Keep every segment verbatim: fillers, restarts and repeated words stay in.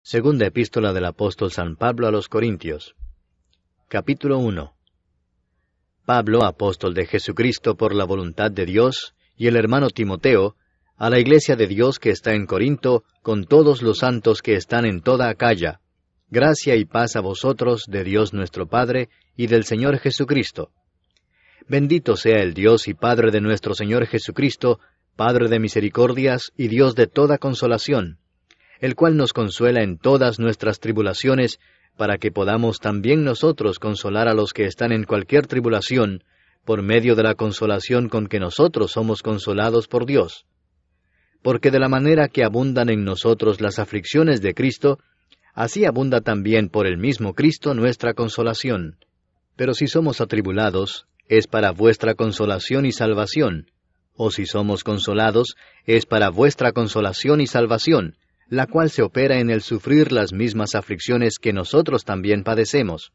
Segunda Epístola del Apóstol San Pablo a los Corintios. Capítulo uno. Pablo, apóstol de Jesucristo por la voluntad de Dios, y el hermano Timoteo, a la iglesia de Dios que está en Corinto, con todos los santos que están en toda Acaya. Gracia y paz a vosotros de Dios nuestro Padre y del Señor Jesucristo. Bendito sea el Dios y Padre de nuestro Señor Jesucristo, Padre de misericordias y Dios de toda consolación, el cual nos consuela en todas nuestras tribulaciones, para que podamos también nosotros consolar a los que están en cualquier tribulación, por medio de la consolación con que nosotros somos consolados por Dios. Porque de la manera que abundan en nosotros las aflicciones de Cristo, así abunda también por el mismo Cristo nuestra consolación. Pero si somos atribulados, es para vuestra consolación y salvación, o si somos consolados, es para vuestra consolación y salvación, la cual se opera en el sufrir las mismas aflicciones que nosotros también padecemos.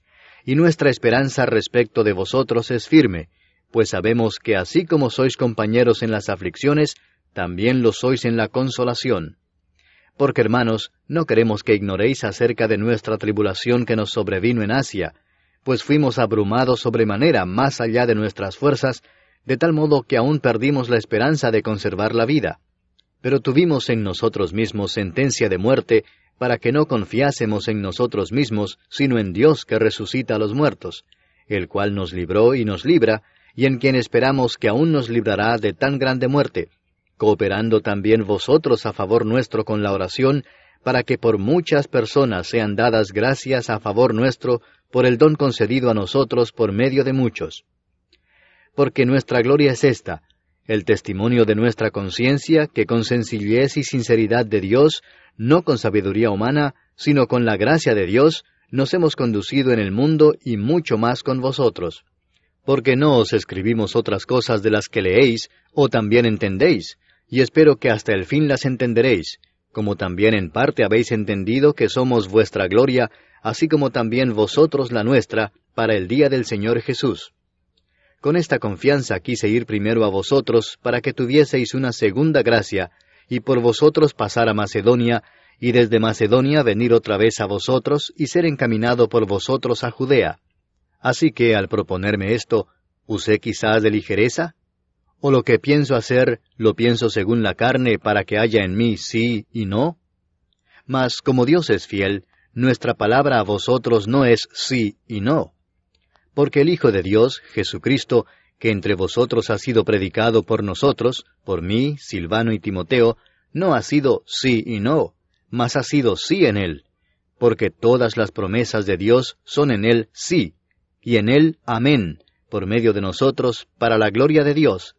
Y nuestra esperanza respecto de vosotros es firme, pues sabemos que así como sois compañeros en las aflicciones, también lo sois en la consolación. Porque, hermanos, no queremos que ignoréis acerca de nuestra tribulación que nos sobrevino en Asia, pues fuimos abrumados sobremanera más allá de nuestras fuerzas, de tal modo que aún perdimos la esperanza de conservar la vida. Pero tuvimos en nosotros mismos sentencia de muerte, para que no confiásemos en nosotros mismos, sino en Dios que resucita a los muertos, el cual nos libró y nos libra, y en quien esperamos que aún nos librará de tan grande muerte, cooperando también vosotros a favor nuestro con la oración, para que por muchas personas sean dadas gracias a favor nuestro, por el don concedido a nosotros por medio de muchos. Porque nuestra gloria es esta, el testimonio de nuestra conciencia, que con sencillez y sinceridad de Dios, no con sabiduría humana, sino con la gracia de Dios, nos hemos conducido en el mundo y mucho más con vosotros. Porque no os escribimos otras cosas de las que leéis, o también entendéis, y espero que hasta el fin las entenderéis, como también en parte habéis entendido que somos vuestra gloria, así como también vosotros la nuestra, para el día del Señor Jesús. Con esta confianza quise ir primero a vosotros, para que tuvieseis una segunda gracia, y por vosotros pasar a Macedonia, y desde Macedonia venir otra vez a vosotros, y ser encaminado por vosotros a Judea. Así que, al proponerme esto, ¿usé quizás de ligereza? ¿O lo que pienso hacer, lo pienso según la carne, para que haya en mí sí y no? Mas, como Dios es fiel, nuestra palabra a vosotros no es sí y no. Porque el Hijo de Dios, Jesucristo, que entre vosotros ha sido predicado por nosotros, por mí, Silvano y Timoteo, no ha sido sí y no, mas ha sido sí en él, porque todas las promesas de Dios son en él sí, y en él amén, por medio de nosotros, para la gloria de Dios.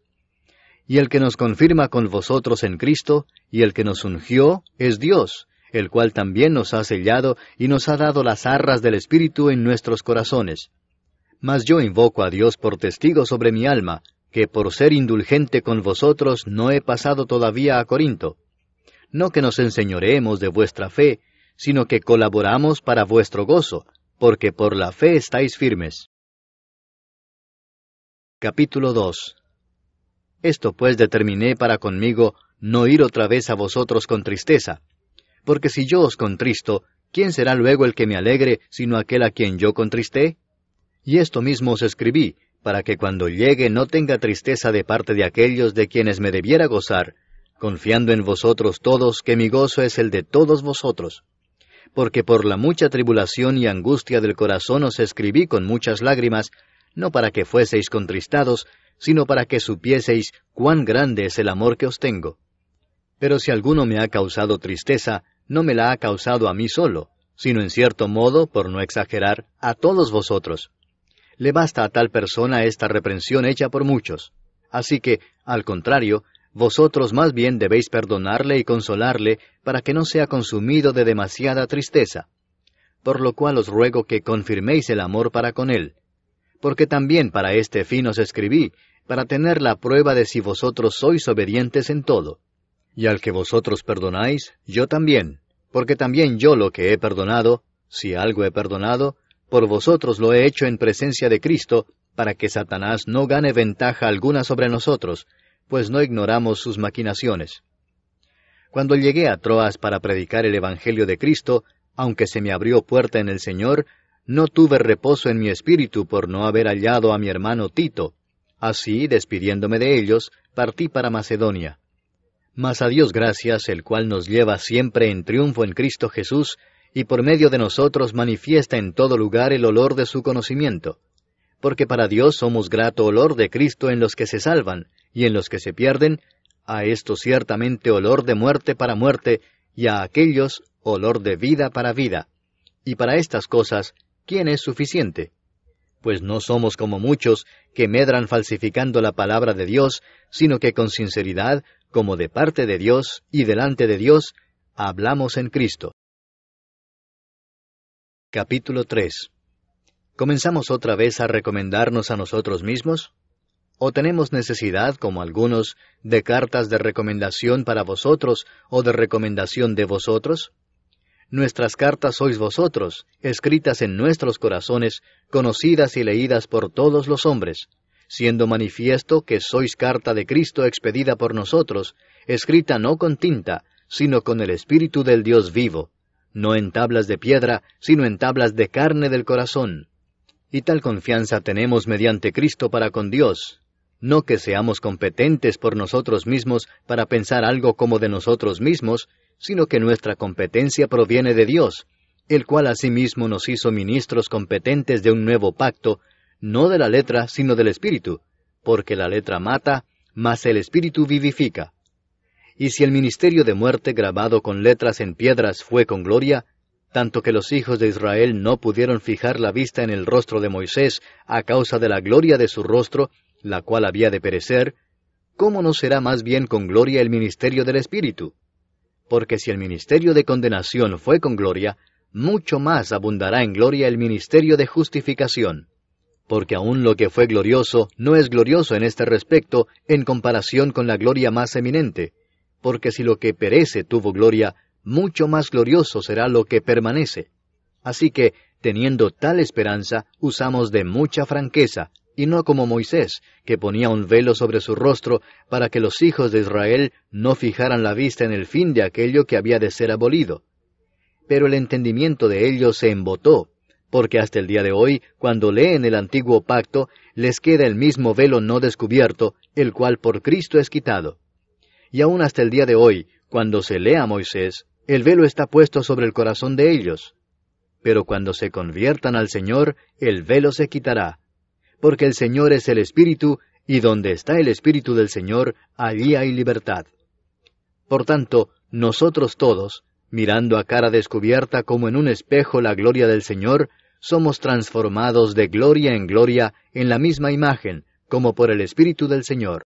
Y el que nos confirma con vosotros en Cristo, y el que nos ungió, es Dios, el cual también nos ha sellado y nos ha dado las arras del Espíritu en nuestros corazones. Mas yo invoco a Dios por testigo sobre mi alma, que por ser indulgente con vosotros no he pasado todavía a Corinto. No que nos enseñoreemos de vuestra fe, sino que colaboramos para vuestro gozo, porque por la fe estáis firmes. Capítulo dos. Esto pues determiné para conmigo no ir otra vez a vosotros con tristeza, porque si yo os contristo, ¿quién será luego el que me alegre, sino aquel a quien yo contristé? Y esto mismo os escribí, para que cuando llegue no tenga tristeza de parte de aquellos de quienes me debiera gozar, confiando en vosotros todos que mi gozo es el de todos vosotros. Porque por la mucha tribulación y angustia del corazón os escribí con muchas lágrimas, no para que fueseis contristados, sino para que supieseis cuán grande es el amor que os tengo. Pero si alguno me ha causado tristeza, no me la ha causado a mí solo, sino en cierto modo, por no exagerar, a todos vosotros. Le basta a tal persona esta reprensión hecha por muchos. Así que, al contrario, vosotros más bien debéis perdonarle y consolarle, para que no sea consumido de demasiada tristeza. Por lo cual os ruego que confirméis el amor para con él. Porque también para este fin os escribí, para tener la prueba de si vosotros sois obedientes en todo. Y al que vosotros perdonáis, yo también, porque también yo lo que he perdonado, si algo he perdonado, por vosotros lo he hecho en presencia de Cristo, para que Satanás no gane ventaja alguna sobre nosotros, pues no ignoramos sus maquinaciones. Cuando llegué a Troas para predicar el Evangelio de Cristo, aunque se me abrió puerta en el Señor, no tuve reposo en mi espíritu por no haber hallado a mi hermano Tito. Así, despidiéndome de ellos, partí para Macedonia. Mas a Dios gracias, el cual nos lleva siempre en triunfo en Cristo Jesús, y por medio de nosotros manifiesta en todo lugar el olor de su conocimiento. Porque para Dios somos grato olor de Cristo en los que se salvan, y en los que se pierden, a esto ciertamente olor de muerte para muerte, y a aquellos olor de vida para vida. Y para estas cosas, ¿quién es suficiente? Pues no somos como muchos que medran falsificando la palabra de Dios, sino que con sinceridad, como de parte de Dios y delante de Dios, hablamos en Cristo. Capítulo tres. ¿Comenzamos otra vez a recomendarnos a nosotros mismos? ¿O tenemos necesidad, como algunos, de cartas de recomendación para vosotros o de recomendación de vosotros? Nuestras cartas sois vosotros, escritas en nuestros corazones, conocidas y leídas por todos los hombres, siendo manifiesto que sois carta de Cristo expedida por nosotros, escrita no con tinta, sino con el Espíritu del Dios vivo, no en tablas de piedra, sino en tablas de carne del corazón. Y tal confianza tenemos mediante Cristo para con Dios, no que seamos competentes por nosotros mismos para pensar algo como de nosotros mismos, sino que nuestra competencia proviene de Dios, el cual asimismo nos hizo ministros competentes de un nuevo pacto, no de la letra, sino del Espíritu, porque la letra mata, mas el Espíritu vivifica. Y si el ministerio de muerte grabado con letras en piedras fue con gloria, tanto que los hijos de Israel no pudieron fijar la vista en el rostro de Moisés a causa de la gloria de su rostro, la cual había de perecer, ¿cómo no será más bien con gloria el ministerio del Espíritu? Porque si el ministerio de condenación fue con gloria, mucho más abundará en gloria el ministerio de justificación. Porque aun lo que fue glorioso no es glorioso en este respecto en comparación con la gloria más eminente, porque si lo que perece tuvo gloria, mucho más glorioso será lo que permanece. Así que, teniendo tal esperanza, usamos de mucha franqueza, y no como Moisés, que ponía un velo sobre su rostro para que los hijos de Israel no fijaran la vista en el fin de aquello que había de ser abolido. Pero el entendimiento de ellos se embotó, porque hasta el día de hoy, cuando leen el antiguo pacto, les queda el mismo velo no descubierto, el cual por Cristo es quitado. Y aún hasta el día de hoy, cuando se lee a Moisés, el velo está puesto sobre el corazón de ellos. Pero cuando se conviertan al Señor, el velo se quitará. Porque el Señor es el Espíritu, y donde está el Espíritu del Señor, allí hay libertad. Por tanto, nosotros todos, mirando a cara descubierta como en un espejo la gloria del Señor, somos transformados de gloria en gloria en la misma imagen, como por el Espíritu del Señor.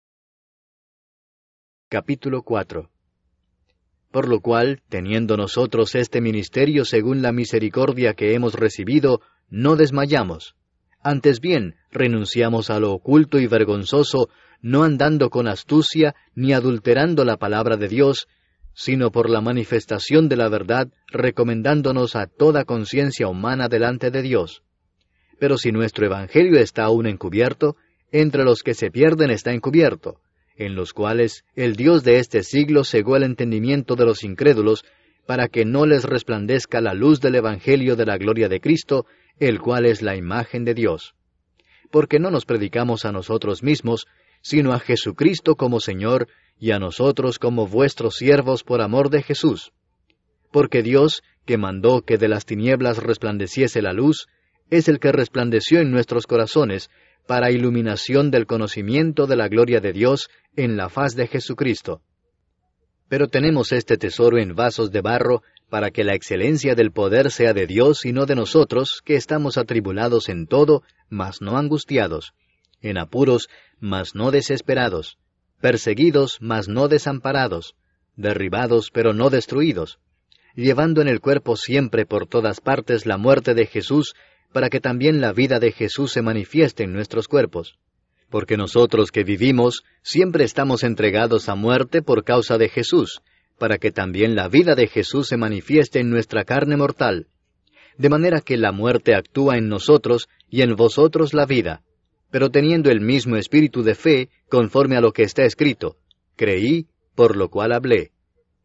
Capítulo cuatro. Por lo cual, teniendo nosotros este ministerio según la misericordia que hemos recibido, no desmayamos. Antes bien, renunciamos a lo oculto y vergonzoso, no andando con astucia, ni adulterando la palabra de Dios, sino por la manifestación de la verdad, recomendándonos a toda conciencia humana delante de Dios. Pero si nuestro evangelio está aún encubierto, entre los que se pierden está encubierto, en los cuales el Dios de este siglo cegó el entendimiento de los incrédulos, para que no les resplandezca la luz del evangelio de la gloria de Cristo, el cual es la imagen de Dios. Porque no nos predicamos a nosotros mismos, sino a Jesucristo como Señor, y a nosotros como vuestros siervos por amor de Jesús. Porque Dios, que mandó que de las tinieblas resplandeciese la luz, es el que resplandeció en nuestros corazones, para iluminación del conocimiento de la gloria de Dios en la faz de Jesucristo. Pero tenemos este tesoro en vasos de barro, para que la excelencia del poder sea de Dios y no de nosotros, que estamos atribulados en todo, mas no angustiados, en apuros, mas no desesperados, perseguidos, mas no desamparados, derribados, pero no destruidos, llevando en el cuerpo siempre por todas partes la muerte de Jesús, para que también la vida de Jesús se manifieste en nuestros cuerpos. Porque nosotros que vivimos, siempre estamos entregados a muerte por causa de Jesús, para que también la vida de Jesús se manifieste en nuestra carne mortal. De manera que la muerte actúa en nosotros, y en vosotros la vida. Pero teniendo el mismo espíritu de fe, conforme a lo que está escrito, creí, por lo cual hablé.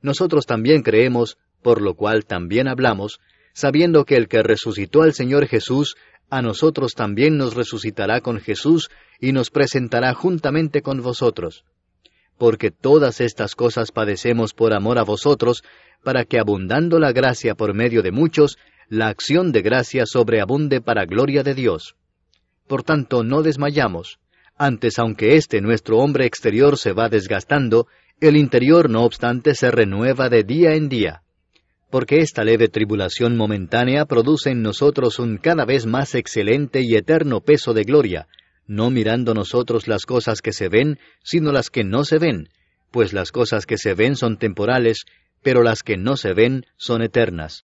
nosotros también creemos, por lo cual también hablamos, sabiendo que el que resucitó al Señor Jesús, a nosotros también nos resucitará con Jesús y nos presentará juntamente con vosotros. Porque todas estas cosas padecemos por amor a vosotros, para que abundando la gracia por medio de muchos, la acción de gracia sobreabunde para gloria de Dios. Por tanto, no desmayamos. Antes, aunque este nuestro hombre exterior se va desgastando, el interior no obstante se renueva de día en día. Porque esta leve tribulación momentánea produce en nosotros un cada vez más excelente y eterno peso de gloria, no mirando nosotros las cosas que se ven, sino las que no se ven, pues las cosas que se ven son temporales, pero las que no se ven son eternas.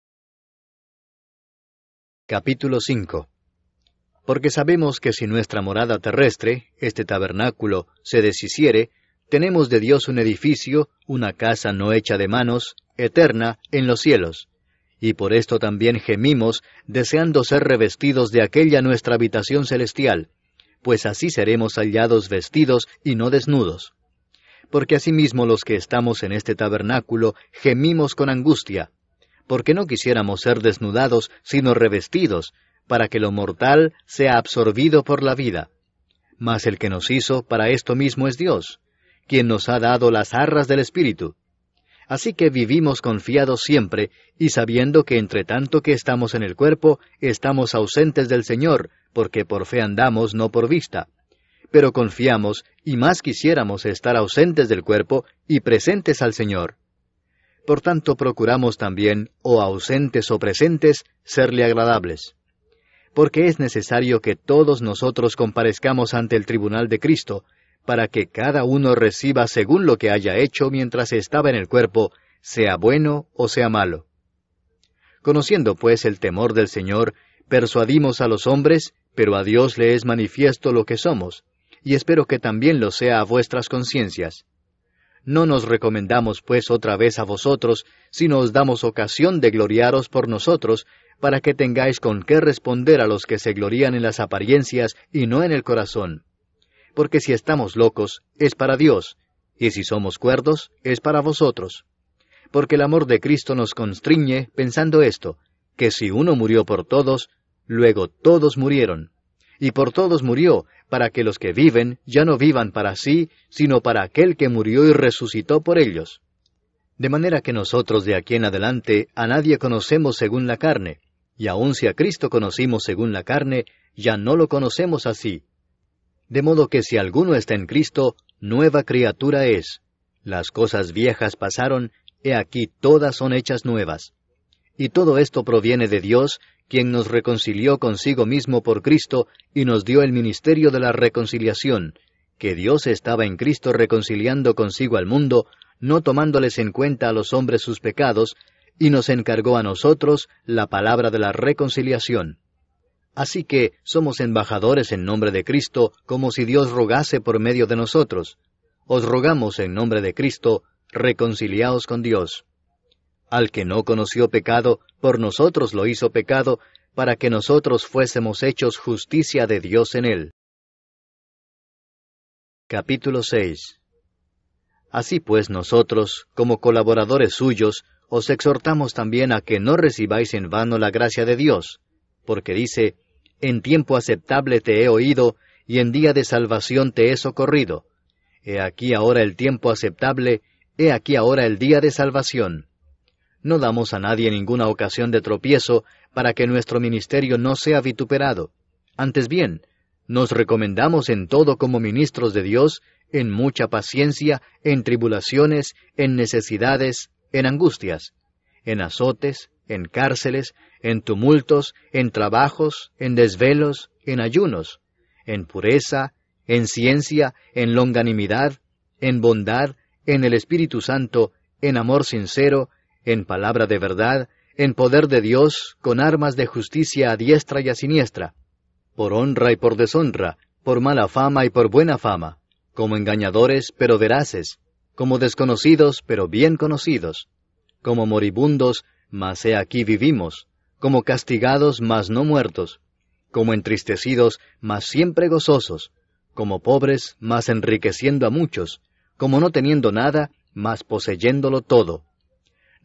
Capítulo cinco. Porque sabemos que si nuestra morada terrestre, este tabernáculo, se deshiciere, tenemos de Dios un edificio, una casa no hecha de manos, eterna, en los cielos. Y por esto también gemimos, deseando ser revestidos de aquella nuestra habitación celestial, pues así seremos hallados vestidos y no desnudos. Porque asimismo los que estamos en este tabernáculo gemimos con angustia, porque no quisiéramos ser desnudados, sino revestidos, para que lo mortal sea absorbido por la vida. Mas el que nos hizo para esto mismo es Dios, quien nos ha dado las arras del Espíritu. Así que vivimos confiados siempre, y sabiendo que entre tanto que estamos en el cuerpo, estamos ausentes del Señor, porque por fe andamos, no por vista. Pero confiamos, y más quisiéramos estar ausentes del cuerpo, y presentes al Señor. Por tanto procuramos también, o ausentes o presentes, serle agradables. Porque es necesario que todos nosotros comparezcamos ante el tribunal de Cristo, para que cada uno reciba según lo que haya hecho mientras estaba en el cuerpo, sea bueno o sea malo. Conociendo pues el temor del Señor, persuadimos a los hombres, pero a Dios le es manifiesto lo que somos, y espero que también lo sea a vuestras conciencias. No nos recomendamos pues otra vez a vosotros, sino os damos ocasión de gloriaros por nosotros, para que tengáis con qué responder a los que se glorían en las apariencias y no en el corazón. Porque si estamos locos, es para Dios, y si somos cuerdos, es para vosotros. Porque el amor de Cristo nos constriñe, pensando esto, que si uno murió por todos, luego todos murieron. Y por todos murió, para que los que viven ya no vivan para sí, sino para aquel que murió y resucitó por ellos. De manera que nosotros de aquí en adelante a nadie conocemos según la carne, y aun si a Cristo conocimos según la carne, ya no lo conocemos así. De modo que si alguno está en Cristo, nueva criatura es. Las cosas viejas pasaron, he aquí todas son hechas nuevas. Y todo esto proviene de Dios, quien nos reconcilió consigo mismo por Cristo, y nos dio el ministerio de la reconciliación, que Dios estaba en Cristo reconciliando consigo al mundo, no tomándoles en cuenta a los hombres sus pecados, y nos encargó a nosotros la palabra de la reconciliación. Así que somos embajadores en nombre de Cristo, como si Dios rogase por medio de nosotros. Os rogamos en nombre de Cristo, reconciliaos con Dios. Al que no conoció pecado, por nosotros lo hizo pecado, para que nosotros fuésemos hechos justicia de Dios en él. Capítulo seis. Así pues nosotros, como colaboradores suyos, os exhortamos también a que no recibáis en vano la gracia de Dios, porque dice, en tiempo aceptable te he oído, y en día de salvación te he socorrido. He aquí ahora el tiempo aceptable, he aquí ahora el día de salvación. No damos a nadie ninguna ocasión de tropiezo, para que nuestro ministerio no sea vituperado. Antes bien, nos recomendamos en todo como ministros de Dios, en mucha paciencia, en tribulaciones, en necesidades, en angustias, en azotes, en cárceles, en tumultos, en trabajos, en desvelos, en ayunos, en pureza, en ciencia, en longanimidad, en bondad, en el Espíritu Santo, en amor sincero, en palabra de verdad, en poder de Dios, con armas de justicia a diestra y a siniestra, por honra y por deshonra, por mala fama y por buena fama, como engañadores pero veraces, como desconocidos pero bien conocidos, como moribundos, mas he aquí vivimos, como castigados mas no muertos, como entristecidos mas siempre gozosos, como pobres mas enriqueciendo a muchos, como no teniendo nada mas poseyéndolo todo.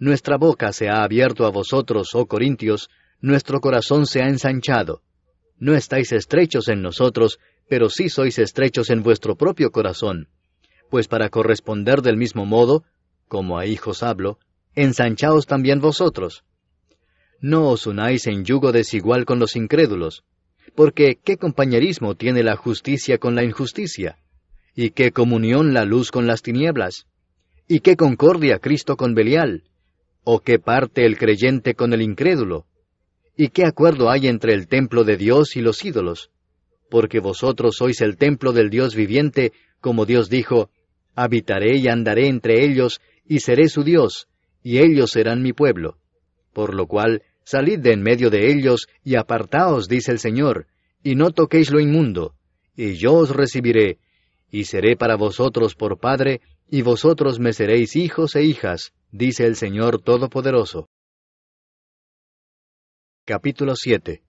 Nuestra boca se ha abierto a vosotros, oh Corintios, nuestro corazón se ha ensanchado. No estáis estrechos en nosotros, pero sí sois estrechos en vuestro propio corazón. Pues para corresponder del mismo modo, como a hijos hablo, ensanchaos también vosotros. No os unáis en yugo desigual con los incrédulos, porque ¿qué compañerismo tiene la justicia con la injusticia? ¿Y qué comunión la luz con las tinieblas? ¿Y qué concordia Cristo con Belial? ¿O qué parte el creyente con el incrédulo? ¿Y qué acuerdo hay entre el templo de Dios y los ídolos? Porque vosotros sois el templo del Dios viviente, como Dios dijo, habitaré y andaré entre ellos, y seré su Dios, y ellos serán mi pueblo. Por lo cual, salid de en medio de ellos, y apartaos, dice el Señor, y no toquéis lo inmundo, y yo os recibiré, y seré para vosotros por Padre, y vosotros me seréis hijos e hijas, dice el Señor Todopoderoso. Capítulo siete.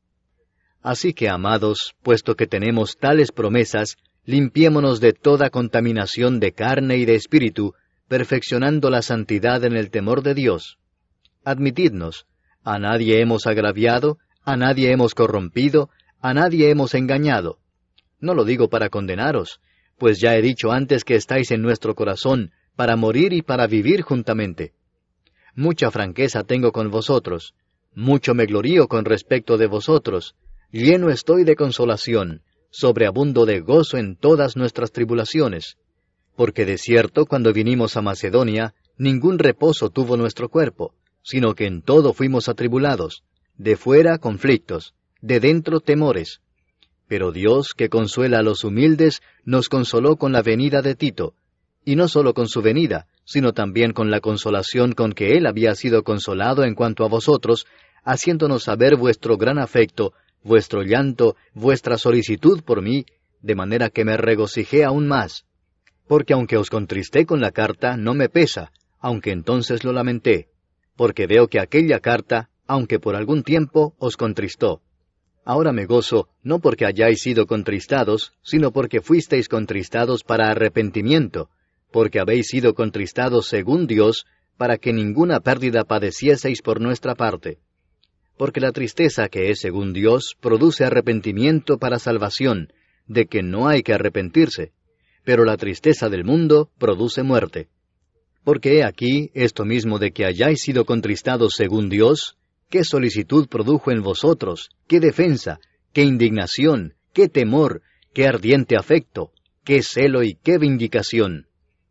Así que, amados, puesto que tenemos tales promesas, limpiémonos de toda contaminación de carne y de espíritu, perfeccionando la santidad en el temor de Dios. Admitidnos, a nadie hemos agraviado, a nadie hemos corrompido, a nadie hemos engañado. No lo digo para condenaros, pues ya he dicho antes que estáis en nuestro corazón, para morir y para vivir juntamente. Mucha franqueza tengo con vosotros, mucho me glorío con respecto de vosotros, lleno estoy de consolación, sobreabundo de gozo en todas nuestras tribulaciones, porque de cierto cuando vinimos a Macedonia, ningún reposo tuvo nuestro cuerpo, sino que en todo fuimos atribulados, de fuera conflictos, de dentro temores. Pero Dios, que consuela a los humildes, nos consoló con la venida de Tito, y no solo con su venida, sino también con la consolación con que él había sido consolado en cuanto a vosotros, haciéndonos saber vuestro gran afecto, vuestro llanto, vuestra solicitud por mí, de manera que me regocijé aún más. Porque aunque os contristé con la carta, no me pesa, aunque entonces lo lamenté, porque veo que aquella carta, aunque por algún tiempo, os contristó. Ahora me gozo, no porque hayáis sido contristados, sino porque fuisteis contristados para arrepentimiento, porque habéis sido contristados según Dios, para que ninguna pérdida padecieseis por nuestra parte. Porque la tristeza que es según Dios produce arrepentimiento para salvación, de que no hay que arrepentirse, pero la tristeza del mundo produce muerte. Porque he aquí esto mismo de que hayáis sido contristados según Dios, qué solicitud produjo en vosotros, qué defensa, qué indignación, qué temor, qué ardiente afecto, qué celo y qué vindicación.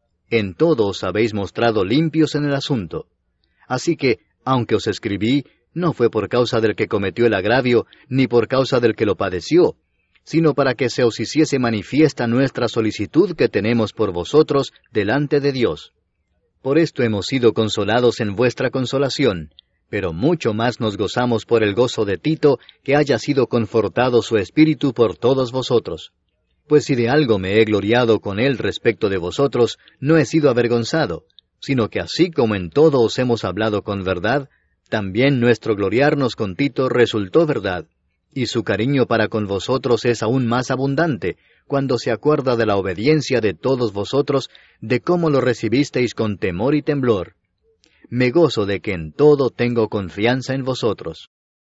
En todo os habéis mostrado limpios en el asunto. Así que, aunque os escribí, no fue por causa del que cometió el agravio, ni por causa del que lo padeció, sino para que se os hiciese manifiesta nuestra solicitud que tenemos por vosotros delante de Dios. Por esto hemos sido consolados en vuestra consolación, pero mucho más nos gozamos por el gozo de Tito, que haya sido confortado su espíritu por todos vosotros. Pues si de algo me he gloriado con él respecto de vosotros, no he sido avergonzado, sino que así como en todo os hemos hablado con verdad, también nuestro gloriarnos con Tito resultó verdad, y su cariño para con vosotros es aún más abundante, cuando se acuerda de la obediencia de todos vosotros, de cómo lo recibisteis con temor y temblor. Me gozo de que en todo tengo confianza en vosotros.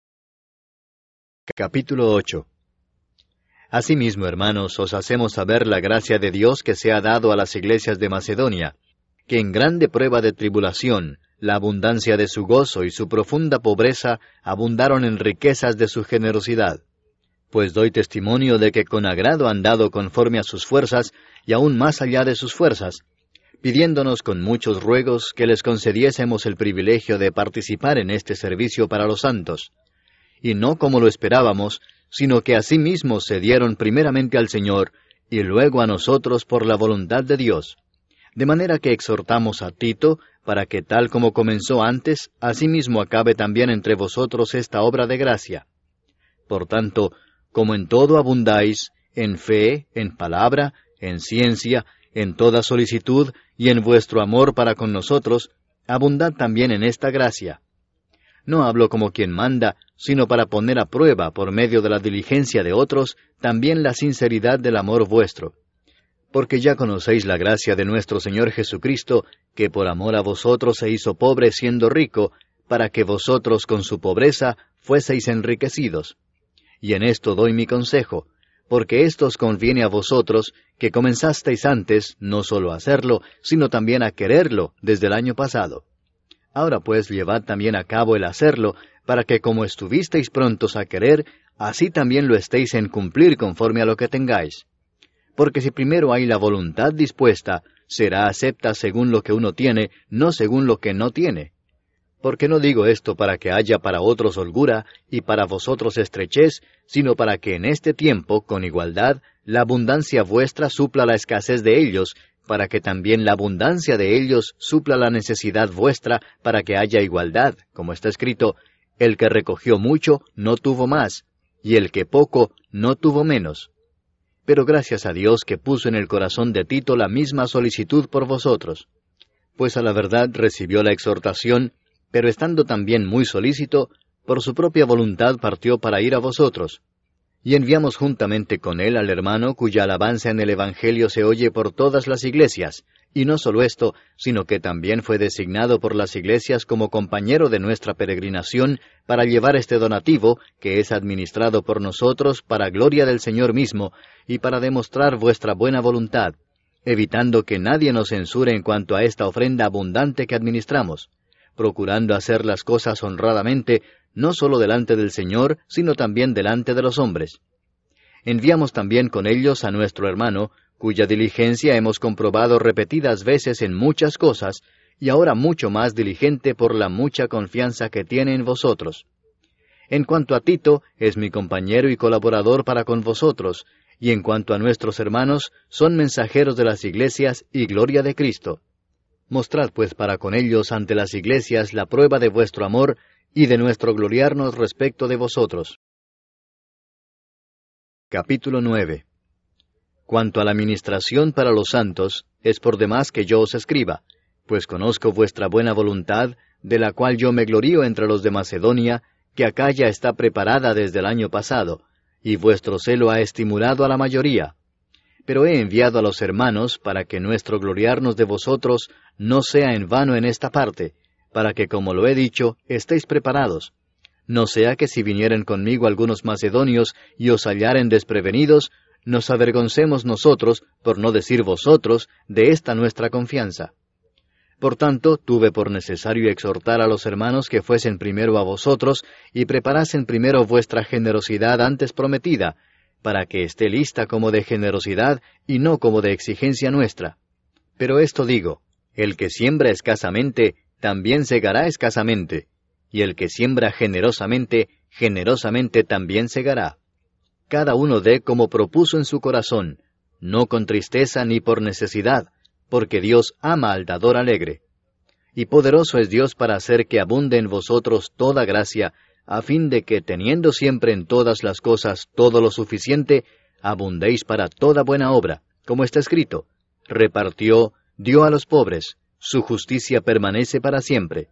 Capítulo ocho. Asimismo, hermanos, os hacemos saber la gracia de Dios que se ha dado a las iglesias de Macedonia, que en grande prueba de tribulación, la abundancia de su gozo y su profunda pobreza abundaron en riquezas de su generosidad. Pues doy testimonio de que con agrado han dado conforme a sus fuerzas, y aún más allá de sus fuerzas, pidiéndonos con muchos ruegos que les concediésemos el privilegio de participar en este servicio para los santos. Y no como lo esperábamos, sino que asimismo se dieron primeramente al Señor, y luego a nosotros por la voluntad de Dios. De manera que exhortamos a Tito, para que tal como comenzó antes, asimismo acabe también entre vosotros esta obra de gracia. Por tanto, como en todo abundáis, en fe, en palabra, en ciencia, en toda solicitud, y en vuestro amor para con nosotros, abundad también en esta gracia. No hablo como quien manda, sino para poner a prueba, por medio de la diligencia de otros, también la sinceridad del amor vuestro. Porque ya conocéis la gracia de nuestro Señor Jesucristo, que por amor a vosotros se hizo pobre siendo rico, para que vosotros con su pobreza fueseis enriquecidos. Y en esto doy mi consejo, porque esto os conviene a vosotros, que comenzasteis antes, no solo a hacerlo, sino también a quererlo desde el año pasado. Ahora pues llevad también a cabo el hacerlo, para que como estuvisteis prontos a querer, así también lo estéis en cumplir conforme a lo que tengáis. Porque si primero hay la voluntad dispuesta, será acepta según lo que uno tiene, no según lo que no tiene. Porque no digo esto para que haya para otros holgura y para vosotros estrechez, sino para que en este tiempo, con igualdad, la abundancia vuestra supla la escasez de ellos, para que también la abundancia de ellos supla la necesidad vuestra, para que haya igualdad, como está escrito, el que recogió mucho no tuvo más, y el que poco no tuvo menos. Pero gracias a Dios que puso en el corazón de Tito la misma solicitud por vosotros. Pues a la verdad recibió la exhortación, pero estando también muy solícito, por su propia voluntad partió para ir a vosotros. Y enviamos juntamente con él al hermano cuya alabanza en el Evangelio se oye por todas las iglesias, y no solo esto, sino que también fue designado por las iglesias como compañero de nuestra peregrinación para llevar este donativo, que es administrado por nosotros para gloria del Señor mismo, y para demostrar vuestra buena voluntad, evitando que nadie nos censure en cuanto a esta ofrenda abundante que administramos, procurando hacer las cosas honradamente, no solo delante del Señor, sino también delante de los hombres. Enviamos también con ellos a nuestro hermano, cuya diligencia hemos comprobado repetidas veces en muchas cosas, y ahora mucho más diligente por la mucha confianza que tiene en vosotros. En cuanto a Tito, es mi compañero y colaborador para con vosotros, y en cuanto a nuestros hermanos, son mensajeros de las iglesias y gloria de Cristo. Mostrad pues para con ellos ante las iglesias la prueba de vuestro amor y de nuestro gloriarnos respecto de vosotros. Capítulo nueve. Cuanto a la ministración para los santos, es por demás que yo os escriba, pues conozco vuestra buena voluntad, de la cual yo me glorío entre los de Macedonia, que acá ya está preparada desde el año pasado, y vuestro celo ha estimulado a la mayoría. Pero he enviado a los hermanos para que nuestro gloriarnos de vosotros no sea en vano en esta parte, para que, como lo he dicho, estéis preparados. No sea que si vinieren conmigo algunos macedonios y os hallaren desprevenidos, nos avergoncemos nosotros, por no decir vosotros, de esta nuestra confianza. Por tanto, tuve por necesario exhortar a los hermanos que fuesen primero a vosotros y preparasen primero vuestra generosidad antes prometida, para que esté lista como de generosidad y no como de exigencia nuestra. Pero esto digo, el que siembra escasamente, también segará escasamente, y el que siembra generosamente, generosamente también segará. Cada uno dé como propuso en su corazón, no con tristeza ni por necesidad, porque Dios ama al dador alegre. Y poderoso es Dios para hacer que abunde en vosotros toda gracia, a fin de que, teniendo siempre en todas las cosas todo lo suficiente, abundéis para toda buena obra, como está escrito, repartió, dio a los pobres, su justicia permanece para siempre.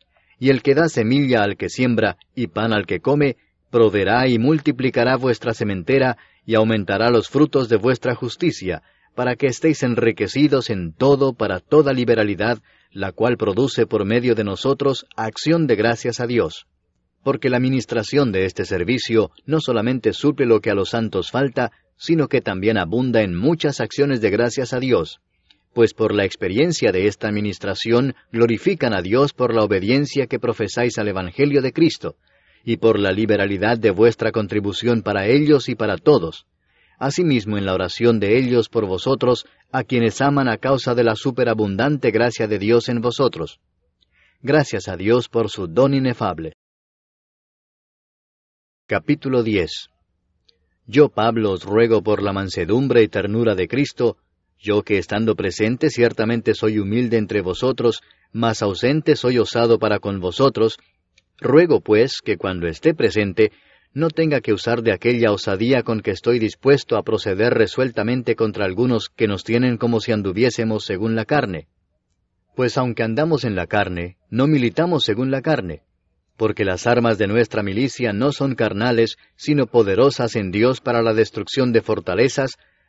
Y el que da semilla al que siembra y pan al que come, proveerá y multiplicará vuestra sementera y aumentará los frutos de vuestra justicia, para que estéis enriquecidos en todo para toda liberalidad, la cual produce por medio de nosotros acción de gracias a Dios. Porque la ministración de este servicio no solamente suple lo que a los santos falta, sino que también abunda en muchas acciones de gracias a Dios. Pues por la experiencia de esta administración glorifican a Dios por la obediencia que profesáis al Evangelio de Cristo, y por la liberalidad de vuestra contribución para ellos y para todos. Asimismo en la oración de ellos por vosotros, a quienes aman a causa de la superabundante gracia de Dios en vosotros. Gracias a Dios por su don inefable. Capítulo diez. Yo, Pablo, os ruego por la mansedumbre y ternura de Cristo, yo que estando presente ciertamente soy humilde entre vosotros, mas ausente soy osado para con vosotros, ruego pues que cuando esté presente, no tenga que usar de aquella osadía con que estoy dispuesto a proceder resueltamente contra algunos que nos tienen como si anduviésemos según la carne. Pues aunque andamos en la carne, no militamos según la carne, porque las armas de nuestra milicia no son carnales, sino poderosas en Dios para la destrucción de fortalezas,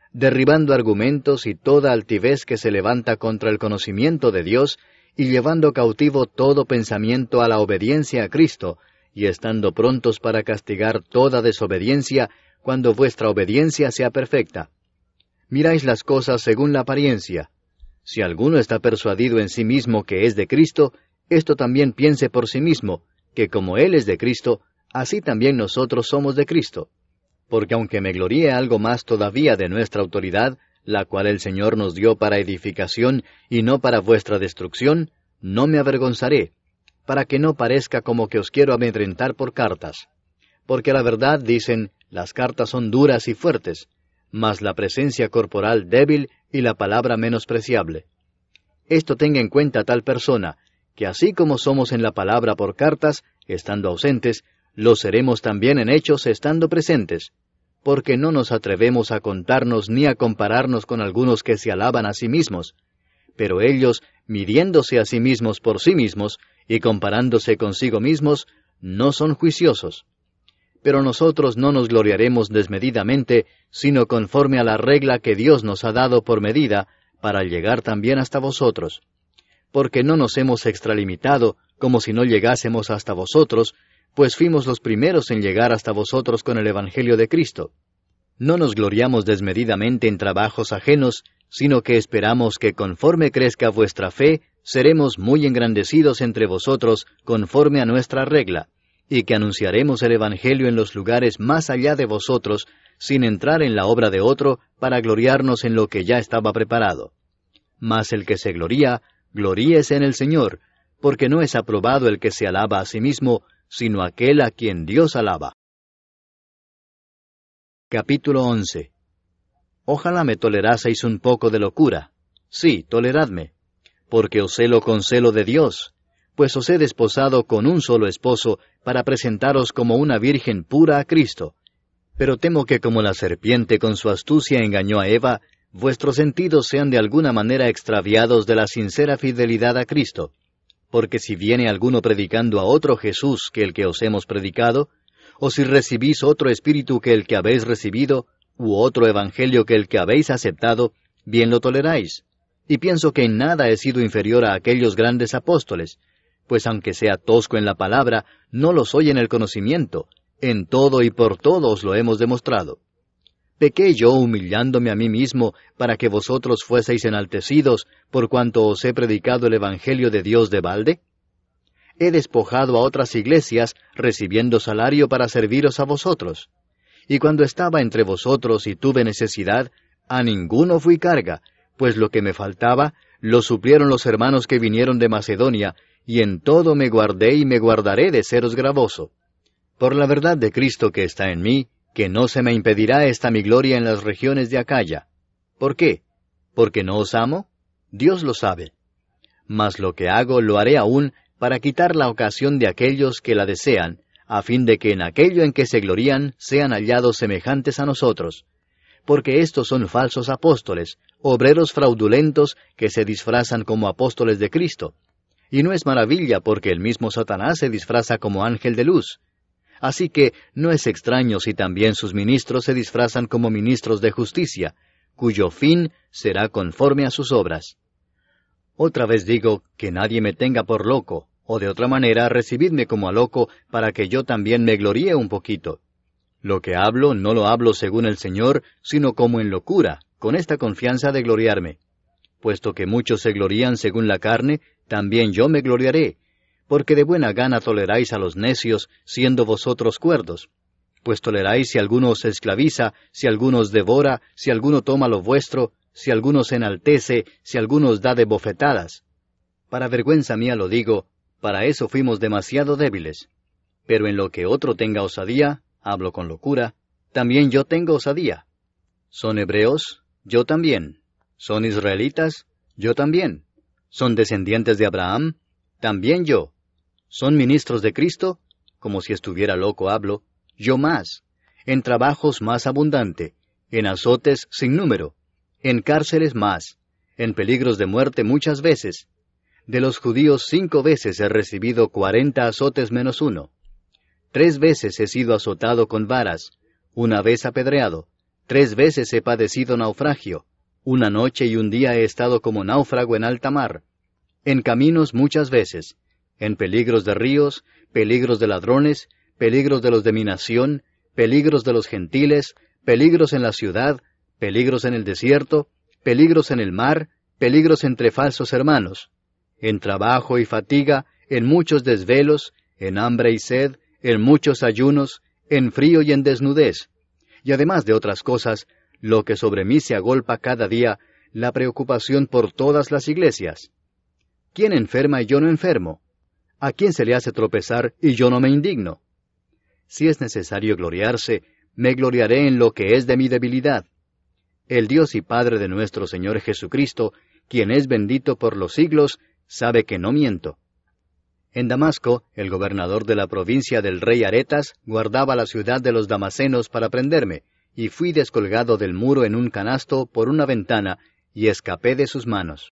derribando argumentos y toda altivez que se levanta contra el conocimiento de Dios, y llevando cautivo todo pensamiento a la obediencia a Cristo, y estando prontos para castigar toda desobediencia, cuando vuestra obediencia sea perfecta. Miráis las cosas según la apariencia. Si alguno está persuadido en sí mismo que es de Cristo, esto también piense por sí mismo, que como Él es de Cristo, así también nosotros somos de Cristo. Porque aunque me gloríe algo más todavía de nuestra autoridad, la cual el Señor nos dio para edificación y no para vuestra destrucción, no me avergonzaré, para que no parezca como que os quiero amedrentar por cartas. Porque a la verdad dicen, las cartas son duras y fuertes, mas la presencia corporal débil y la palabra menospreciable. Esto tenga en cuenta tal persona, que así como somos en la palabra por cartas, estando ausentes, lo seremos también en hechos estando presentes, porque no nos atrevemos a contarnos ni a compararnos con algunos que se alaban a sí mismos, pero ellos, midiéndose a sí mismos por sí mismos, y comparándose consigo mismos, no son juiciosos. Pero nosotros no nos gloriaremos desmedidamente, sino conforme a la regla que Dios nos ha dado por medida, para llegar también hasta vosotros. Porque no nos hemos extralimitado, como si no llegásemos hasta vosotros, pues fuimos los primeros en llegar hasta vosotros con el Evangelio de Cristo. No nos gloriamos desmedidamente en trabajos ajenos, sino que esperamos que conforme crezca vuestra fe, seremos muy engrandecidos entre vosotros conforme a nuestra regla, y que anunciaremos el Evangelio en los lugares más allá de vosotros, sin entrar en la obra de otro, para gloriarnos en lo que ya estaba preparado. Mas el que se gloría, gloríese en el Señor, porque no es aprobado el que se alaba a sí mismo, sino aquel a quien Dios alaba. Capítulo once. Ojalá me toleraseis un poco de locura. Sí, toleradme, porque os celo con celo de Dios, pues os he desposado con un solo esposo, para presentaros como una virgen pura a Cristo. Pero temo que como la serpiente con su astucia engañó a Eva, vuestros sentidos sean de alguna manera extraviados de la sincera fidelidad a Cristo. Porque si viene alguno predicando a otro Jesús que el que os hemos predicado, o si recibís otro espíritu que el que habéis recibido, u otro evangelio que el que habéis aceptado, bien lo toleráis. Y pienso que en nada he sido inferior a aquellos grandes apóstoles, pues aunque sea tosco en la palabra, no lo soy en el conocimiento, en todo y por todo os lo hemos demostrado. ¿Pequé yo humillándome a mí mismo para que vosotros fueseis enaltecidos por cuanto os he predicado el Evangelio de Dios de balde? He despojado a otras iglesias, recibiendo salario para serviros a vosotros. Y cuando estaba entre vosotros y tuve necesidad, a ninguno fui carga, pues lo que me faltaba, lo suplieron los hermanos que vinieron de Macedonia, y en todo me guardé y me guardaré de seros gravoso. Por la verdad de Cristo que está en mí, que no se me impedirá esta mi gloria en las regiones de Acaya. ¿Por qué? ¿Porque no os amo? Dios lo sabe. Mas lo que hago lo haré aún para quitar la ocasión de aquellos que la desean, a fin de que en aquello en que se glorían sean hallados semejantes a nosotros. Porque estos son falsos apóstoles, obreros fraudulentos que se disfrazan como apóstoles de Cristo. Y no es maravilla porque el mismo Satanás se disfraza como ángel de luz. Así que no es extraño si también sus ministros se disfrazan como ministros de justicia, cuyo fin será conforme a sus obras. Otra vez digo, que nadie me tenga por loco, o de otra manera recibidme como a loco, para que yo también me gloríe un poquito. Lo que hablo no lo hablo según el Señor, sino como en locura, con esta confianza de gloriarme. Puesto que muchos se glorían según la carne, también yo me gloriaré, porque de buena gana toleráis a los necios, siendo vosotros cuerdos. Pues toleráis si alguno os esclaviza, si alguno os devora, si alguno toma lo vuestro, si alguno se enaltece, si alguno os da de bofetadas. Para vergüenza mía lo digo, para eso fuimos demasiado débiles. Pero en lo que otro tenga osadía, hablo con locura, también yo tengo osadía. ¿Son hebreos? Yo también. ¿Son israelitas? Yo también. ¿Son descendientes de Abraham? También yo. ¿Son ministros de Cristo? Como si estuviera loco hablo, yo más. En trabajos más abundante, en azotes sin número, en cárceles más, en peligros de muerte muchas veces. De los judíos cinco veces he recibido cuarenta azotes menos uno. Tres veces he sido azotado con varas, una vez apedreado, Tres veces he padecido naufragio. Una noche y un día he estado como náufrago en alta mar. En caminos muchas veces. En peligros de ríos, peligros de ladrones, peligros de los de mi nación, peligros de los gentiles, peligros en la ciudad, peligros en el desierto, peligros en el mar, peligros entre falsos hermanos. En trabajo y fatiga, en muchos desvelos, en hambre y sed, en muchos ayunos, en frío y en desnudez. Y además de otras cosas, lo que sobre mí se agolpa cada día, la preocupación por todas las iglesias. ¿Quién enferma y yo no enfermo? ¿A quién se le hace tropezar y yo no me indigno? Si es necesario gloriarse, me gloriaré en lo que es de mi debilidad. El Dios y Padre de nuestro Señor Jesucristo, quien es bendito por los siglos, sabe que no miento. En Damasco, el gobernador de la provincia del rey Aretas guardaba la ciudad de los damasenos para prenderme, y fui descolgado del muro en un canasto por una ventana, y escapé de sus manos.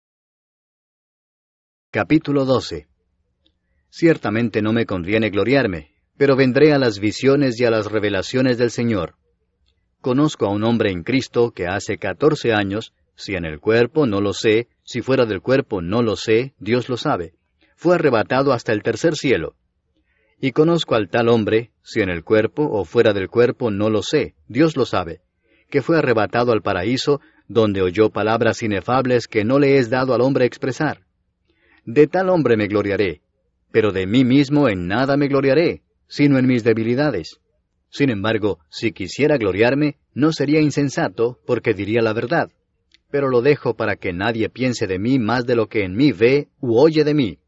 Capítulo doce. Ciertamente no me conviene gloriarme, pero vendré a las visiones y a las revelaciones del Señor. Conozco a un hombre en Cristo que hace catorce años, si en el cuerpo no lo sé, si fuera del cuerpo no lo sé, Dios lo sabe, fue arrebatado hasta el tercer cielo. Y conozco al tal hombre, si en el cuerpo o fuera del cuerpo no lo sé, Dios lo sabe, que fue arrebatado al paraíso, donde oyó palabras inefables que no le es dado al hombre expresar. De tal hombre me gloriaré, pero de mí mismo en nada me gloriaré, sino en mis debilidades. Sin embargo, si quisiera gloriarme, no sería insensato, porque diría la verdad. Pero lo dejo para que nadie piense de mí más de lo que en mí ve u oye de mí.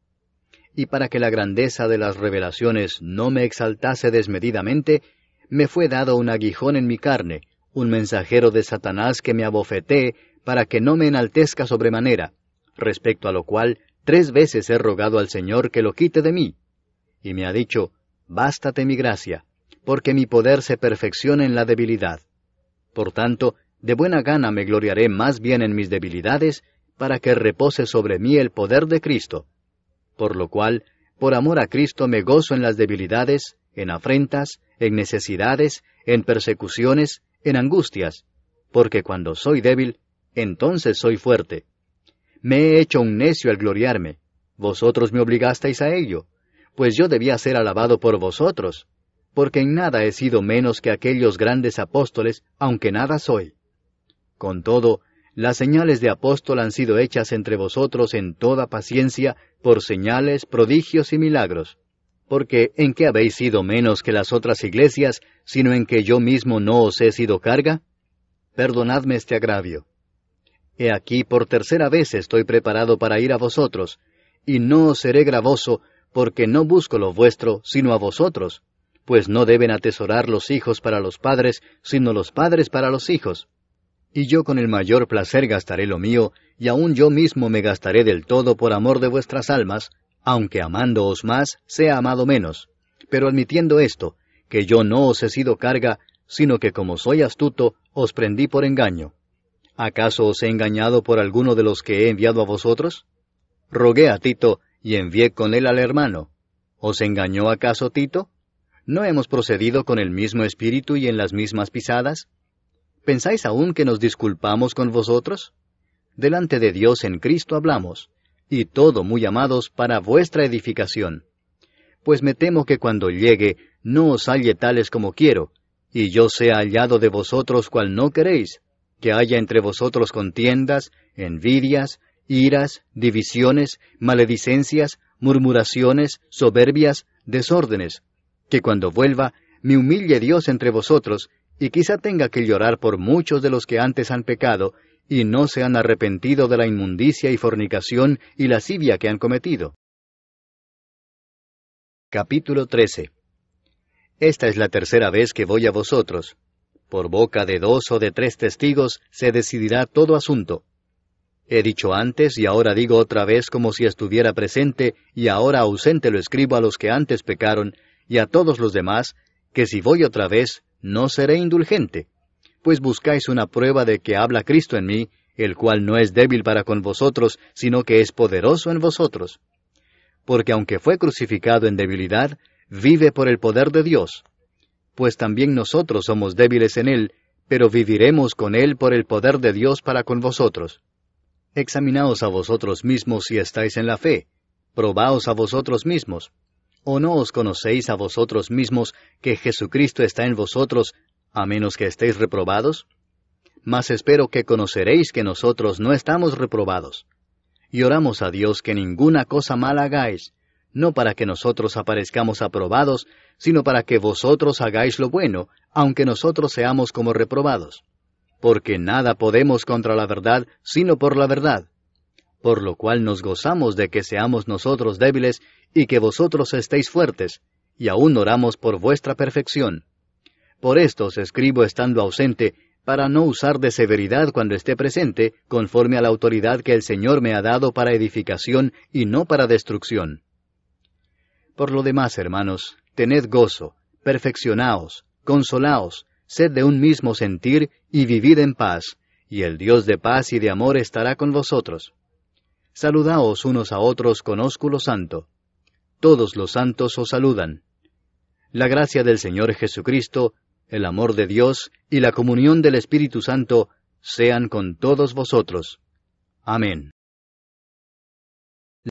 Y para que la grandeza de las revelaciones no me exaltase desmedidamente, me fue dado un aguijón en mi carne, un mensajero de Satanás que me abofetee, para que no me enaltezca sobremanera, respecto a lo cual tres veces he rogado al Señor que lo quite de mí. Y me ha dicho, bástate mi gracia, porque mi poder se perfecciona en la debilidad. Por tanto, de buena gana me gloriaré más bien en mis debilidades, para que repose sobre mí el poder de Cristo. Por lo cual, por amor a Cristo me gozo en las debilidades, en afrentas, en necesidades, en persecuciones, en angustias, porque cuando soy débil, entonces soy fuerte. Me he hecho un necio al gloriarme, vosotros me obligasteis a ello, pues yo debía ser alabado por vosotros, porque en nada he sido menos que aquellos grandes apóstoles, aunque nada soy. Con todo, las señales de apóstol han sido hechas entre vosotros en toda paciencia, por señales, prodigios y milagros. Porque ¿en qué habéis sido menos que las otras iglesias, sino en que yo mismo no os he sido carga? Perdonadme este agravio. He aquí por tercera vez estoy preparado para ir a vosotros, y no os seré gravoso, porque no busco lo vuestro, sino a vosotros, pues no deben atesorar los hijos para los padres, sino los padres para los hijos. Y yo con el mayor placer gastaré lo mío, y aun yo mismo me gastaré del todo por amor de vuestras almas, aunque amándoos más, sea amado menos. Pero admitiendo esto, que yo no os he sido carga, sino que como soy astuto, os prendí por engaño. ¿Acaso os he engañado por alguno de los que he enviado a vosotros? Rogué a Tito, y envié con él al hermano. ¿Os engañó acaso Tito? ¿No hemos procedido con el mismo espíritu y en las mismas pisadas? ¿Pensáis aún que nos disculpamos con vosotros? Delante de Dios en Cristo hablamos, y todo, muy amados, para vuestra edificación. Pues me temo que cuando llegue, no os halle tales como quiero, y yo sea hallado de vosotros cual no queréis, que haya entre vosotros contiendas, envidias, iras, divisiones, maledicencias, murmuraciones, soberbias, desórdenes, que cuando vuelva, me humille Dios entre vosotros, y quizá tenga que llorar por muchos de los que antes han pecado, y no se han arrepentido de la inmundicia y fornicación y lascivia que han cometido. Capítulo trece. Esta es la tercera vez que voy a vosotros. Por boca de dos o de tres testigos se decidirá todo asunto. He dicho antes y ahora digo otra vez como si estuviera presente, y ahora ausente lo escribo a los que antes pecaron, y a todos los demás, que si voy otra vez, no seré indulgente, pues buscáis una prueba de que habla Cristo en mí, el cual no es débil para con vosotros, sino que es poderoso en vosotros. Porque aunque fue crucificado en debilidad, vive por el poder de Dios. Pues también nosotros somos débiles en él, pero viviremos con Él por el poder de Dios para con vosotros. Examinaos a vosotros mismos si estáis en la fe. Probaos a vosotros mismos. ¿O no os conocéis a vosotros mismos que Jesucristo está en vosotros, a menos que estéis reprobados? Mas espero que conoceréis que nosotros no estamos reprobados. Y oramos a Dios que ninguna cosa mala hagáis, no para que nosotros aparezcamos aprobados, sino para que vosotros hagáis lo bueno, aunque nosotros seamos como reprobados. Porque nada podemos contra la verdad, sino por la verdad. Por lo cual nos gozamos de que seamos nosotros débiles, y que vosotros estéis fuertes, y aún oramos por vuestra perfección. Por esto os escribo estando ausente, para no usar de severidad cuando esté presente, conforme a la autoridad que el Señor me ha dado para edificación y no para destrucción. Por lo demás, hermanos, tened gozo, perfeccionaos, consolaos, sed de un mismo sentir y vivid en paz, y el Dios de paz y de amor estará con vosotros. Saludaos unos a otros con ósculo santo. Todos los santos os saludan. La gracia del Señor Jesucristo, el amor de Dios y la comunión del Espíritu Santo sean con todos vosotros. Amén.